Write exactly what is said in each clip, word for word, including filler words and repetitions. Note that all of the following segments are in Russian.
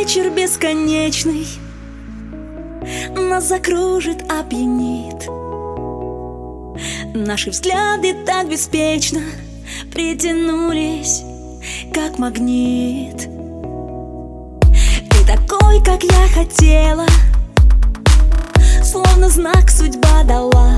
вечер бесконечный нас закружит, опьянит. Наши взгляды так беспечно притянулись, как магнит. Ты такой, как я хотела, словно знак судьба дала.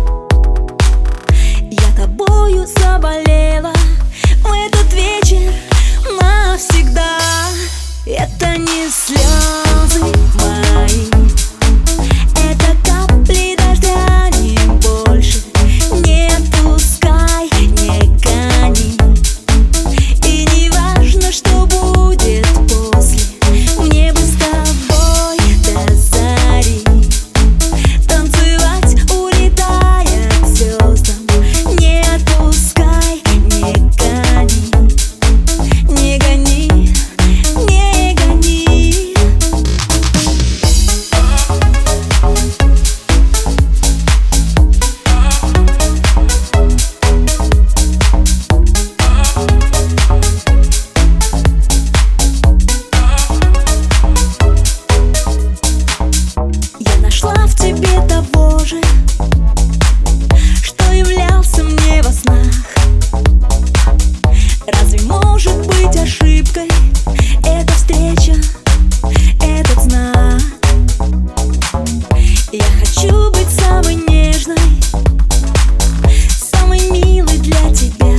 Я тобою заболела в этот вечер навсегда. Это не слезы мои, это капли дождя, не больше. Не отпускай, не гони. И не важно, что будет после. Мне бы с тобой до зари танцевать, улетая к звездам. Не отпускай, не гони, не гони. В тебе того же, что являлся мне во снах. Разве может быть ошибкой эта встреча, этот знак? Я хочу быть самой нежной, самой милой для тебя.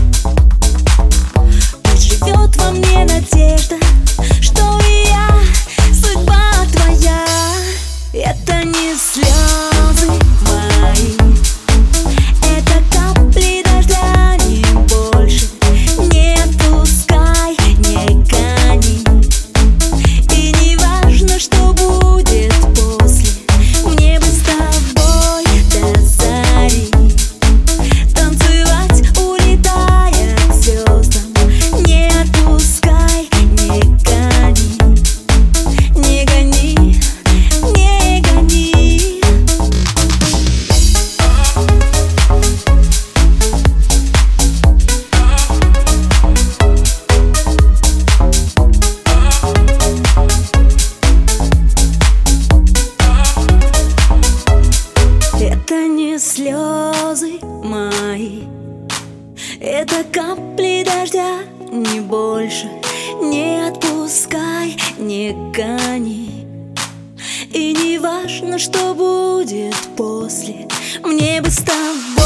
Пусть живет во мне надежда, что и я судьба твоя. Это не слезы мои, это капли дождя, не больше. Не отпускай, не гони. И не важно, что будет после. Мне бы с тобой до зари танцевать, улетая к звездам. Не отпускай, не гони, не гони. Это не слезы мои, это капли дождя, не больше. Не отпускай, не гони. И не важно, что будет после. Мне бы с тобой